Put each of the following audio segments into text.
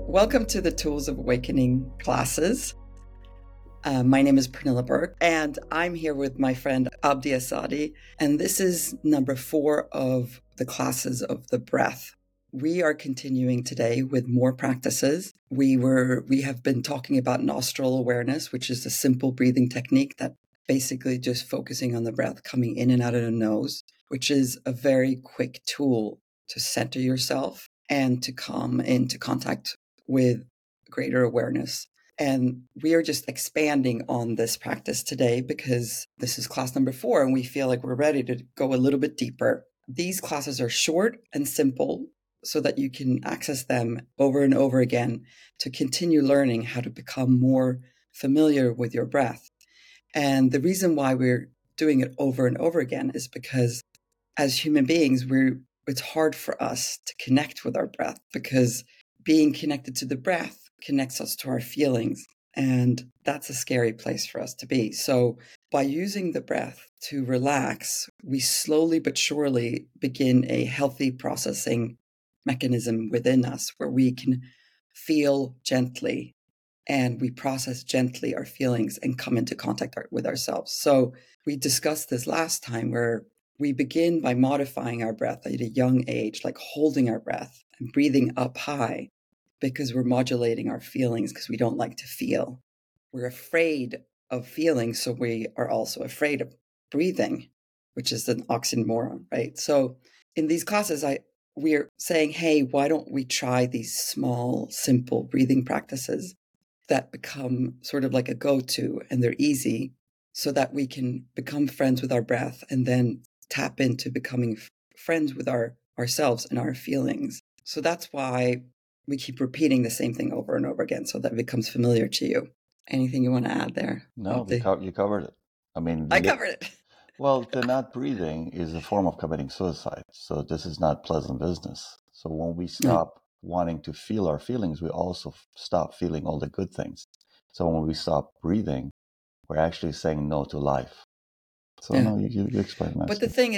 Welcome to the Tools of Awakening classes. My name is Pernilla Burke, and I'm here with my friend Abdi Asadi, and this is number 4 of the classes of the breath. We are continuing today with more practices. We have been talking about nostril awareness, which is a simple breathing technique that basically just focusing on the breath coming in and out of the nose, which is a very quick tool to center yourself and to come into contact with greater awareness. And we are just expanding on this practice today because this is class number 4 and we feel like we're ready to go a little bit deeper. These classes are short and simple so that you can access them over and over again to continue learning how to become more familiar with your breath. And the reason why we're doing it over and over again is because as human beings, it's hard for us to connect with our breath because being connected to the breath connects us to our feelings. And that's a scary place for us to be. So by using the breath to relax, we slowly but surely begin a healthy processing mechanism within us where we can feel gently and we process gently our feelings and come into contact with ourselves. So we discussed this last time where we begin by modifying our breath at a young age, like holding our breath and breathing up high because we're modulating our feelings because we don't like to feel. We're afraid of feeling, so we are also afraid of breathing, which is an oxymoron, right? So in these classes, we're saying, hey, why don't we try these small, simple breathing practices that become sort of like a go-to and they're easy so that we can become friends with our breath and then tap into becoming friends with ourselves and our feelings. So that's why we keep repeating the same thing over and over again so that it becomes familiar to you. Anything you want to add there? No, you covered it. I mean, I covered it. Well, the not breathing is a form of committing suicide. So this is not pleasant business. So when we stop wanting to feel our feelings, we also stop feeling all the good things. So when we stop breathing, we're actually saying no to life. So no, you explained nicely. But the thing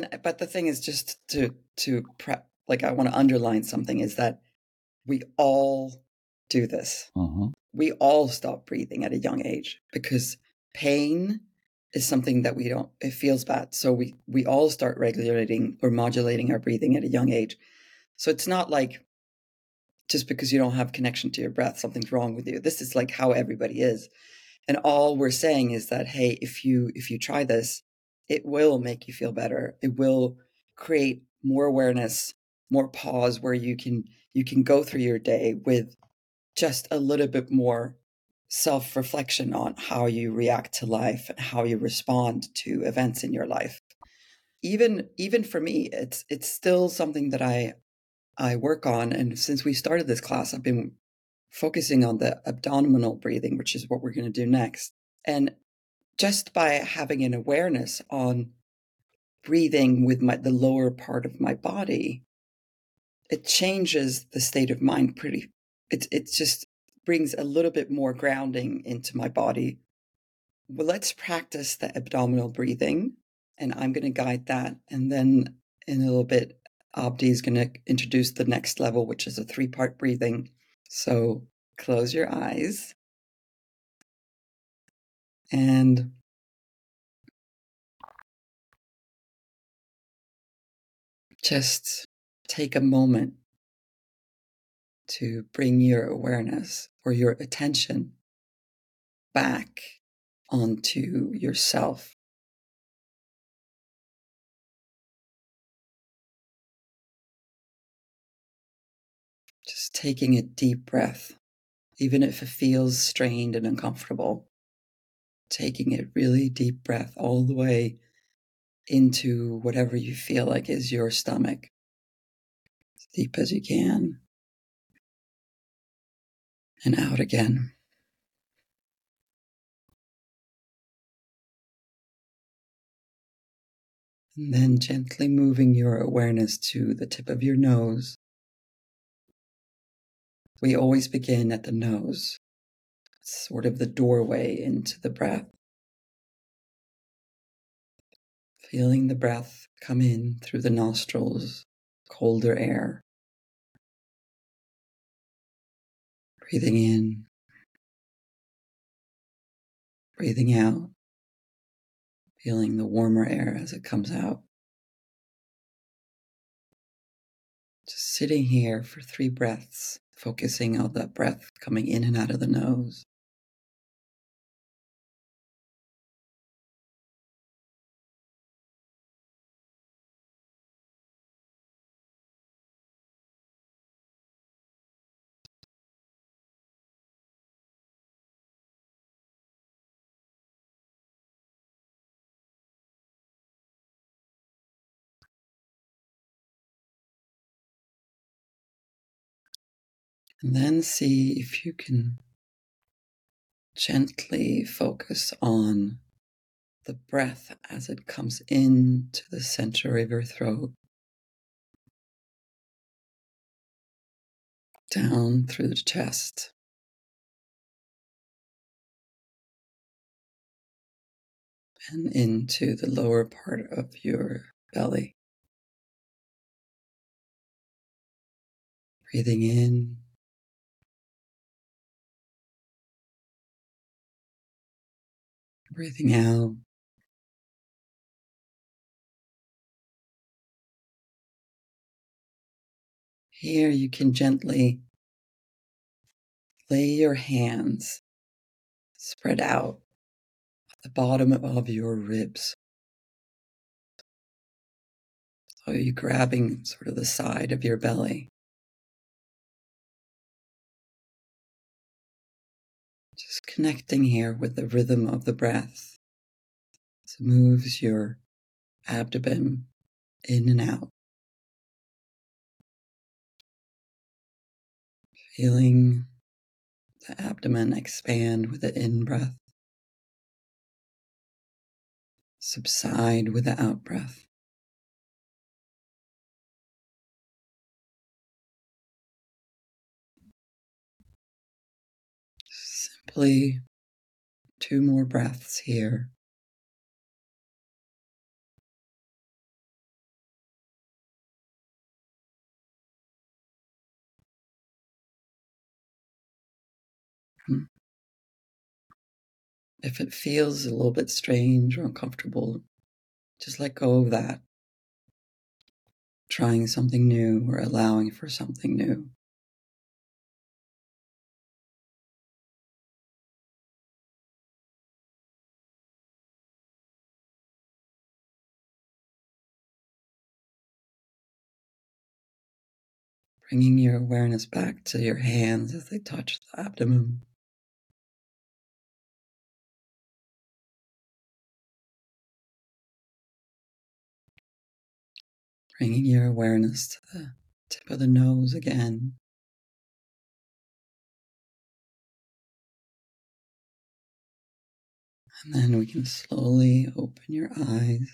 is just to prep, like I want to underline something is that we all do this. Mm-hmm. We all stop breathing at a young age because pain is something that it feels bad. So we all start regulating or modulating our breathing at a young age. So it's not like just because you don't have connection to your breath, something's wrong with you. This is like how everybody is. And all we're saying is that, hey, if you try this, it will make you feel better. It will create more awareness, more pause where you can go through your day with just a little bit more self-reflection on how you react to life and how you respond to events in your life. Even for me, it's still something that I work on. And since we started this class, I've been focusing on the abdominal breathing, which is what we're going to do next. And just by having an awareness on breathing with the lower part of my body, it changes the state of mind it just brings a little bit more grounding into my body. Well, let's practice the abdominal breathing, and I'm going to guide that. And then in a little bit, Abdi is going to introduce the next level, which is a 3-part breathing. So close your eyes and just take a moment to bring your awareness or your attention back onto yourself. Just taking a deep breath, even if it feels strained and uncomfortable. Taking a really deep breath all the way into whatever you feel like is your stomach, as deep as you can, and out again. And then gently moving your awareness to the tip of your nose. We always begin at the nose. It's sort of the doorway into the breath. Feeling the breath come in through the nostrils, colder air. Breathing in, breathing out, feeling the warmer air as it comes out. Just sitting here for 3 breaths, focusing on that breath coming in and out of the nose. And then see if you can gently focus on the breath as it comes into the center of your throat, down through the chest, and into the lower part of your belly. Breathing in, breathing out. Here you can gently lay your hands spread out at the bottom of your ribs. So you're grabbing sort of the side of your belly. Just connecting here with the rhythm of the breath as it moves your abdomen in and out. Feeling the abdomen expand with the in-breath, subside with the out-breath. Simply 2 more breaths here. If it feels a little bit strange or uncomfortable, just let go of that. Trying something new or allowing for something new. Bringing your awareness back to your hands as they touch the abdomen. Bringing your awareness to the tip of the nose again. And then we can slowly open your eyes.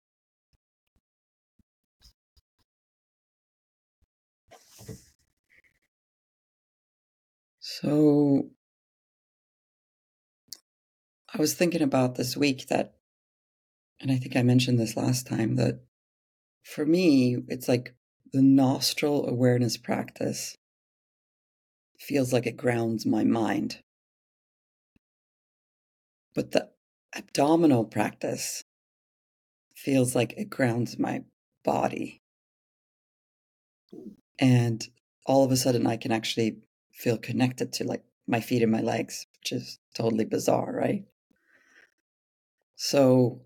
So I was thinking about this week that, and I think I mentioned this last time, that for me, it's like the nostril awareness practice feels like it grounds my mind. But the abdominal practice feels like it grounds my body. And all of a sudden I can actually feel connected to like my feet and my legs, which is totally bizarre, right? So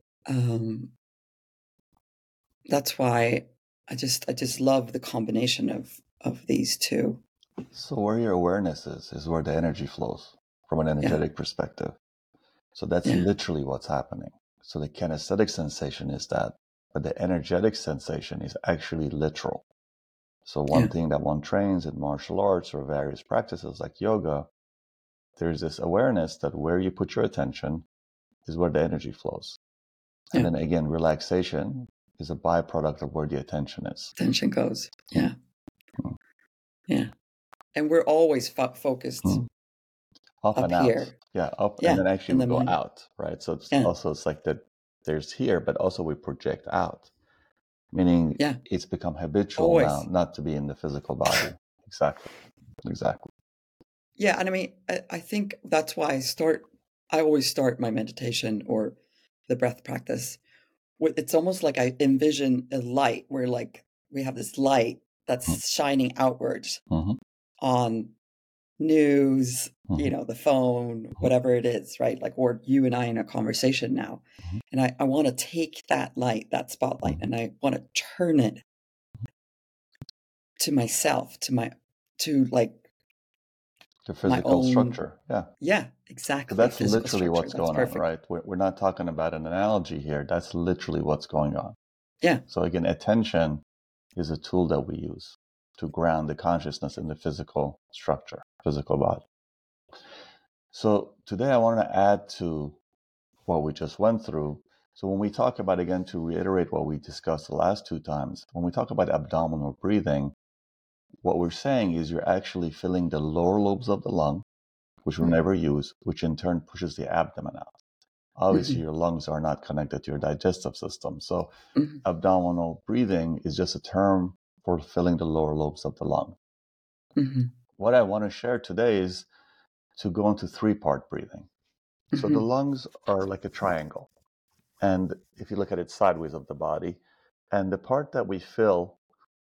that's why I just love the combination of these two. So where your awareness is where the energy flows from an energetic perspective. So that's literally what's happening. So the kinesthetic sensation is that, but the energetic sensation is actually literal. So one thing that one trains in martial arts or various practices like yoga, there's this awareness that where you put your attention is where the energy flows. And then again, relaxation is a byproduct of where the attention is. Attention goes. Yeah. Yeah. And we're always focused up and here. Out. Yeah, up and then actually we go out, right? So it's also it's like that there's here, but also we project out. Meaning it's become habitual now not to be in the physical body. Exactly. Yeah, and I mean, I think that's why I always start my meditation or the breath practice with, it's almost like I envision a light where like we have this light that's shining outwards Mm-hmm. on news, Mm-hmm. the phone, whatever it is, right? Like, or you and I in a conversation now. And I want to take that light, that spotlight, Mm-hmm. and I want to turn it to myself, to like The my physical own, structure. Yeah. yeah, So exactly. that's Physical literally structure. what's That's going on, perfect. right? We're not talking about an analogy here. That's literally what's going on. Yeah. So again, attention is a tool that we use to ground the consciousness in the physical structure, physical body. So today I want to add to what we just went through. So when we talk about, again, to reiterate what we discussed the last two times, when we talk about abdominal breathing, what we're saying is you're actually filling the lower lobes of the lung, which we never use, which in turn pushes the abdomen out. Obviously, your lungs are not connected to your digestive system. So abdominal breathing is just a term for filling the lower lobes of the lung. What I want to share today is to go into three-part breathing. So the lungs are like a triangle. And if you look at it sideways of the body, and the part that we fill,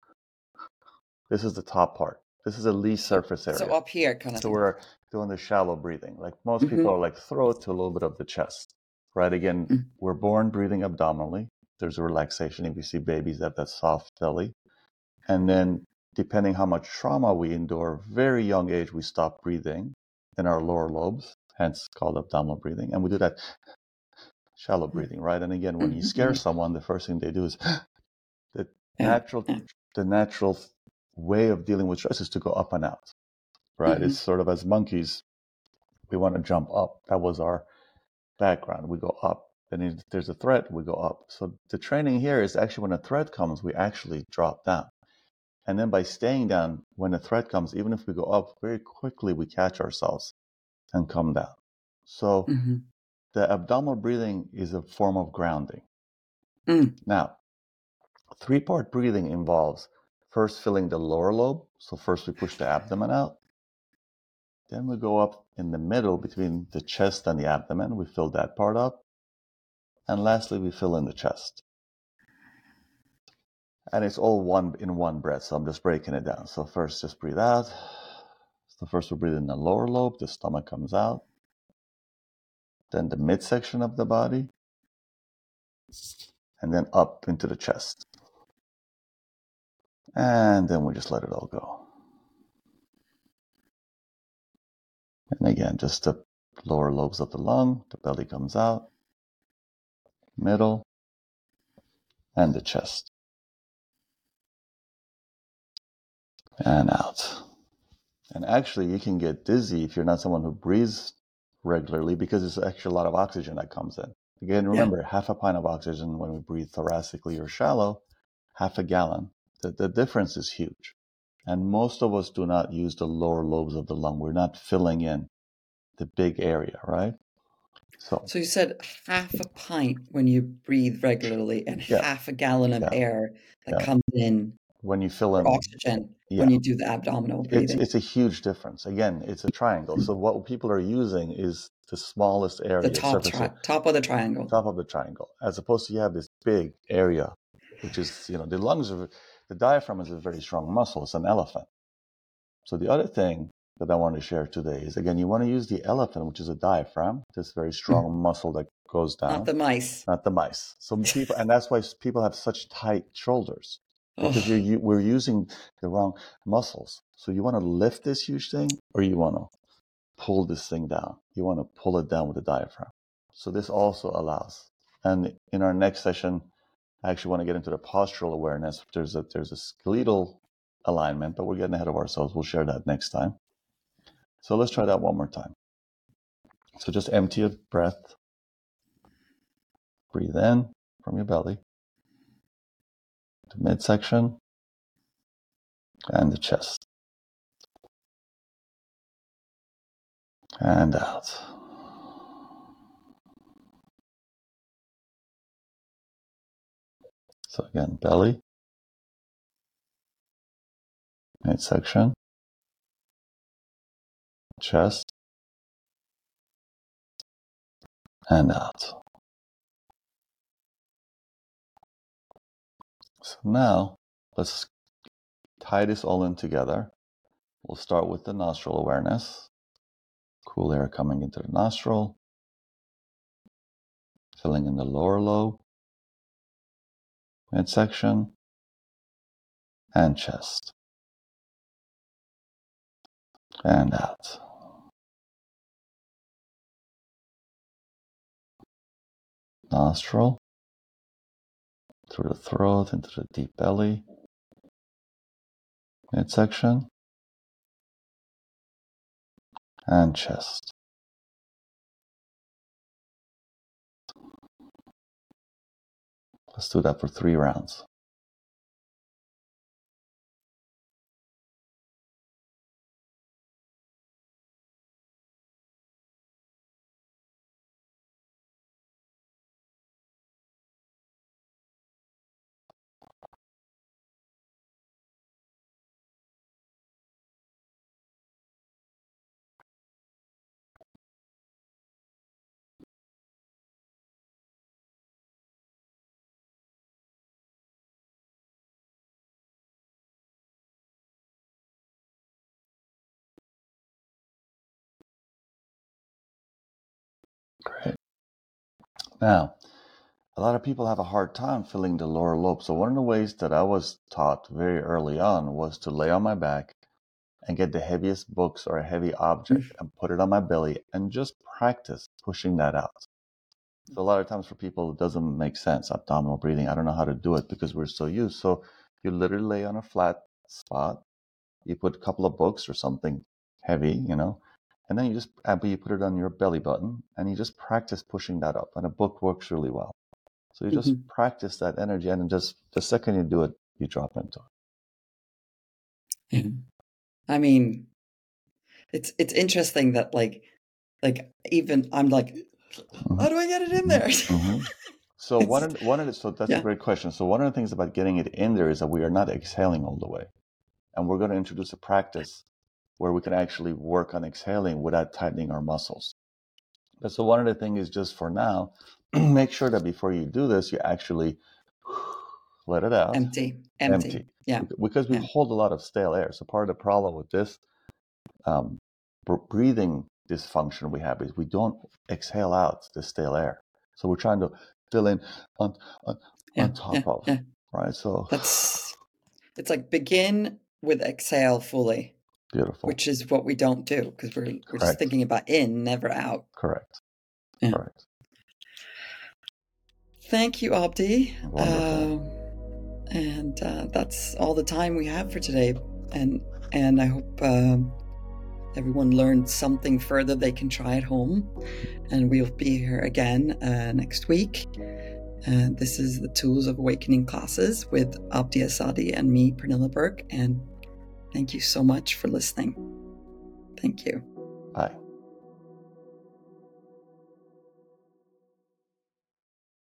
this is the top part. This is the least surface So area. up here, kind of So thing. we're doing the shallow breathing. Like most people are like throat to a little bit of the chest, right? Again, we're born breathing abdominally. There's a relaxation. If you see babies that have that soft belly. And then depending how much trauma we endure, very young age, we stop breathing in our lower lobes, hence called abdominal breathing. And we do that shallow breathing, right? And again, when you scare someone, the first thing they do is the natural way of dealing with stress is to go up and out, right? It's sort of as monkeys, we want to jump up. That was our background. We go up. And if there's a threat, we go up. So the training here is actually when a threat comes, we actually drop down. And then by staying down, when a threat comes, even if we go up, very quickly we catch ourselves and come down. So the abdominal breathing is a form of grounding. Now, three-part breathing involves first filling the lower lobe. So first we push the abdomen out. Then we go up in the middle between the chest and the abdomen. We fill that part up. And lastly, we fill in the chest. And it's all in one breath. So I'm just breaking it down. So first, just breathe out. So first we breathe in the lower lobe. The stomach comes out. Then the midsection of the body. And then up into the chest. And then we just let it all go. And again, just the lower lobes of the lung. The belly comes out. Middle. And the chest. And out. And actually, you can get dizzy if you're not someone who breathes regularly because there's actually a lot of oxygen that comes in. Again, remember, half a pint of oxygen when we breathe thoracically or shallow, half a gallon. The difference is huge. And most of us do not use the lower lobes of the lung. We're not filling in the big area, right? So you said half a pint when you breathe regularly and half a gallon of air that comes in when you fill for in, oxygen when you do the abdominal breathing. it's a huge difference. Again, it's a triangle. So what people are using is the smallest The area, top of the triangle. top of the triangle, as opposed to you have this big area, which is, the lungs are, the diaphragm is a very strong muscle. It's an elephant. So the other thing that I want to share today is, again, you want to use the elephant, which is a diaphragm, this very strong muscle that goes down. Not the mice. Not the mice. So people, and that's why people have such tight shoulders, because we're using the wrong muscles. So you want to lift this huge thing, or you want to pull this thing down. You want to pull it down with the diaphragm. So this also allows. And in our next session, I actually want to get into the postural awareness. There's a skeletal alignment, but we're getting ahead of ourselves. We'll share that next time. So let's try that one more time. So just empty your breath. Breathe in from your belly to midsection and the chest. And out. So again, belly, midsection, chest, and out. So now let's tie this all in together. We'll start with the nostril awareness. Cool air coming into the nostril, filling in the lower lobe, midsection, and chest. And out. Nostril, through the throat, into the deep belly, midsection, and chest. Let's do that for 3 rounds. Great. Now, a lot of people have a hard time filling the lower lobe. So one of the ways that I was taught very early on was to lay on my back and get the heaviest books or a heavy object and put it on my belly and just practice pushing that out. So a lot of times for people, it doesn't make sense, abdominal breathing. I don't know how to do it because we're so used. So you literally lay on a flat spot, you put a couple of books or something heavy, and then you put it on your belly button and you just practice pushing that up. And a book works really well. So you just practice that energy, and then just the second you do it, you drop into it. Yeah. I mean, it's interesting that like even I'm like, how do I get it in there? So that's a great question. So one of the things about getting it in there is that we are not exhaling all the way, and we're going to introduce a practice where we can actually work on exhaling without tightening our muscles. But so one of the things is just for now, make sure that before you do this, you actually let it out. Empty. Yeah. Because we hold a lot of stale air. So part of the problem with this breathing dysfunction we have is we don't exhale out the stale air. So we're trying to fill in on top of. Right. So it's like begin with exhale fully. Beautiful. Which is what we don't do because we're just thinking about in, never out. Correct. Yeah. Correct. Thank you, Abdi. Wonderful. And that's all the time we have for today. And I hope everyone learned something further they can try at home. And we'll be here again next week. This is the Tools of Awakening classes with Abdi Assadi and me, Pernilla Burke. And thank you so much for listening. Thank you. Bye.